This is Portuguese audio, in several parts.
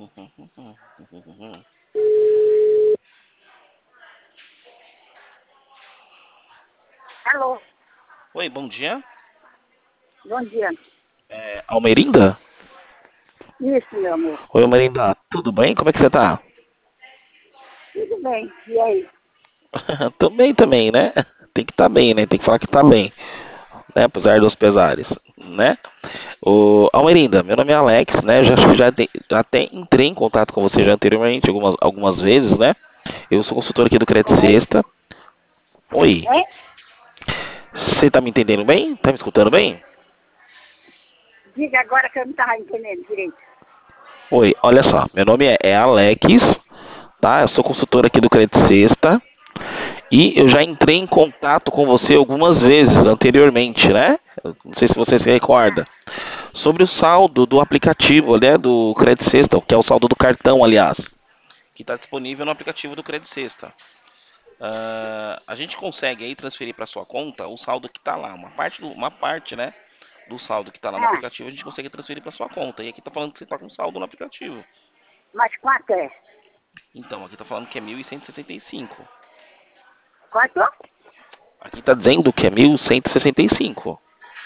Alô, Oi, bom dia. bom dia. Almerinda? Isso, meu amor. Oi, Almerinda. Tudo bem? Como é que você tá? Tudo bem. E aí? Tô bem também, né? Tem que estar bem, né? Tem que falar que tá bem, né? Apesar dos pesares, né? Almerinda, meu nome é Alex, né? Já até entrei em contato com você já anteriormente, algumas vezes, né? Eu sou consultor aqui do Crédito Oi? Sexta. Oi, É? você tá me entendendo bem? Tá me escutando bem? Diga agora que eu não estava entendendo direito. Oi, olha só, meu nome é Alex, tá? Eu sou consultor aqui do Crédito Sexta e eu já entrei em contato com você algumas vezes anteriormente, né? Eu não sei se você se recorda. Sobre o saldo do aplicativo, né, do Crédito Sexta, que é o saldo do cartão, aliás, que está disponível no aplicativo do Crédito Sexta. A gente consegue aí transferir para sua conta o saldo que está lá, uma parte, né, do saldo que está lá no Ah, aplicativo, a gente consegue transferir para sua conta. E aqui está falando que você está com saldo no aplicativo. mas quanto é? Então, aqui está falando que é 1.165. Quanto? Aqui está dizendo que é 1.165,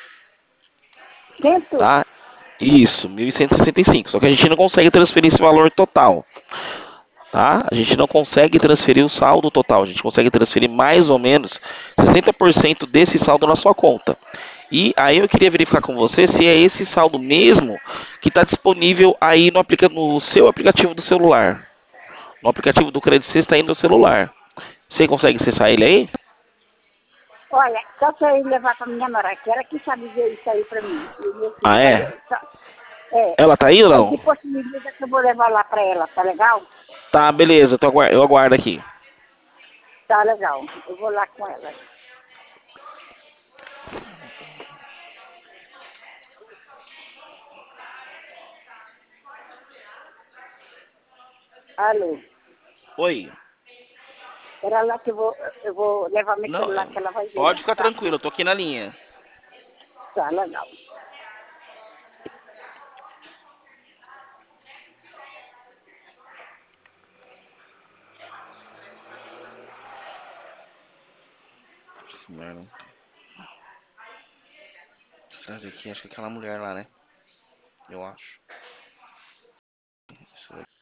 Cento? tá? Isso, 1.165. Só que a gente não consegue transferir esse valor total, tá? A gente não consegue transferir o saldo total. A gente consegue transferir mais ou menos 60% desse saldo na sua conta. E aí eu queria verificar com você se é esse saldo mesmo que está disponível aí no seu aplicativo do celular. No aplicativo do Crédito Sexta aí no celular. Você consegue acessar ele aí? Olha, só se eu ir levar para minha nora, que ela que sabe ver isso aí para mim. E meu filho Ah, é? também. É. Ela tá aí ou Aí não? depois me diga que eu vou levar lá para ela, tá legal? Tá, beleza, eu aguardo aqui. Tá legal. Eu vou lá com ela. Alô. Oi. Era lá que eu vou levar meu Não, celular que ela vai ver. pode ficar Tá, tranquilo, eu tô aqui na linha. tá legal. Que merda. Deixa eu ver aqui, acho que é aquela mulher lá, né? Eu acho. Deixa eu ver.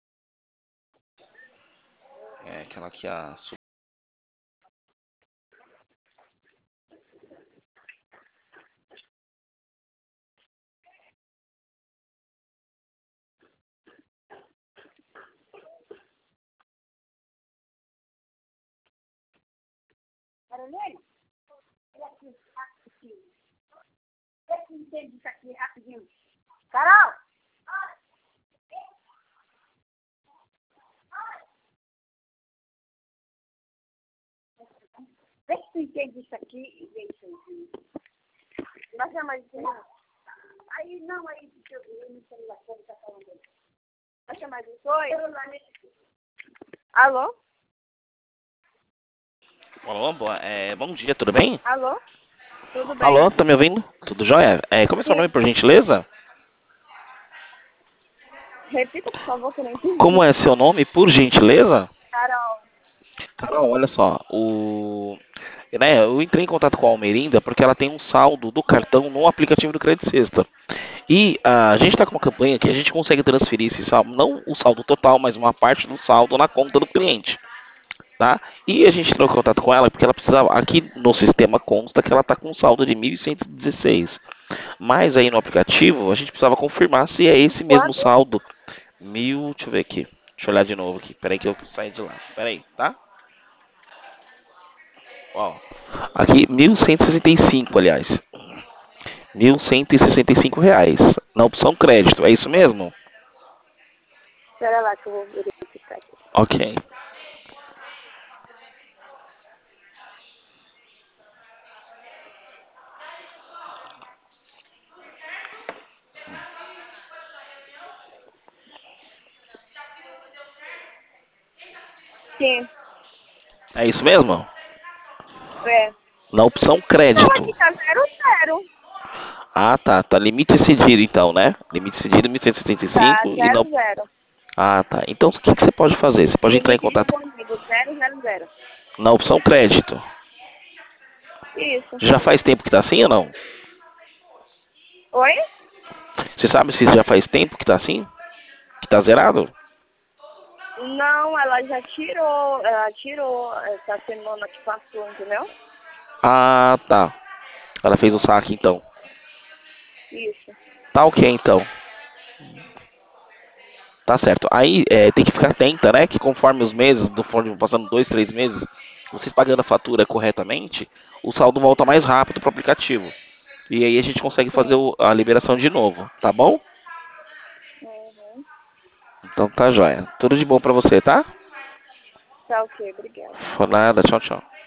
É aquela que a. Carolina, olha aqui, rapidinho. Vê se entende isso aqui rapidinho. Carol! Vê se tu entende isso aqui e vê isso aqui. Mas é mais não. Aí não, aí eu não sei lá como tá falando. Vai chamar de oi? Alô? Alô, bom dia, tudo bem? Alô? Tudo bem? Alô, tá me ouvindo? Tudo jóia? Como é seu Sim. nome, por gentileza? Repita, por favor, que eu não entendi. Como é seu nome, por gentileza? Carol. Carol, olha só, né, eu entrei em contato com a Almerinda porque ela tem um saldo do cartão no aplicativo do Crédito Sexta. E a gente está com uma campanha que a gente consegue transferir esse saldo, não o saldo total, mas uma parte do saldo na conta do cliente, tá? E a gente entrou em contato com ela porque ela precisava, aqui no sistema consta que ela está com um saldo de 1.116. Mas aí no aplicativo a gente precisava confirmar se é esse mesmo Quanto? saldo. Deixa eu ver aqui. Deixa eu olhar de novo aqui. Peraí que eu saí de lá. Peraí, tá? Ó, aqui 1.165, aliás. R$ 1.165. Na opção crédito, é isso mesmo? Espera lá que eu vou verificar aqui. Ok. Sim. É isso mesmo? É. Na opção Não, aqui crédito. tá 00. Ah, tá. Tá limite excedido então, né? Limite excedido Tá 1.165 e 65 e 00. Ah, tá. Então, o que que você pode fazer? Você pode entrar em Limite de contato comigo, 000. na opção crédito. Isso. Já faz tempo que tá assim ou não? Oi? Você sabe se já faz tempo que tá assim? Que tá zerado? Não, ela tirou essa semana que passou, entendeu? Ah, tá. Ela fez o saque, então. Isso. Tá ok, então. Tá certo. Aí tem que ficar atenta, né? Que conforme os meses, do forno passando 2, 3 meses, vocês pagando a fatura corretamente, o saldo volta mais rápido pro aplicativo. E aí a gente consegue fazer Sim. a liberação de novo, tá bom? Uhum. Então tá joia. Tudo de bom pra você, tá? Tá ok, obrigada. Por nada, tchau, tchau.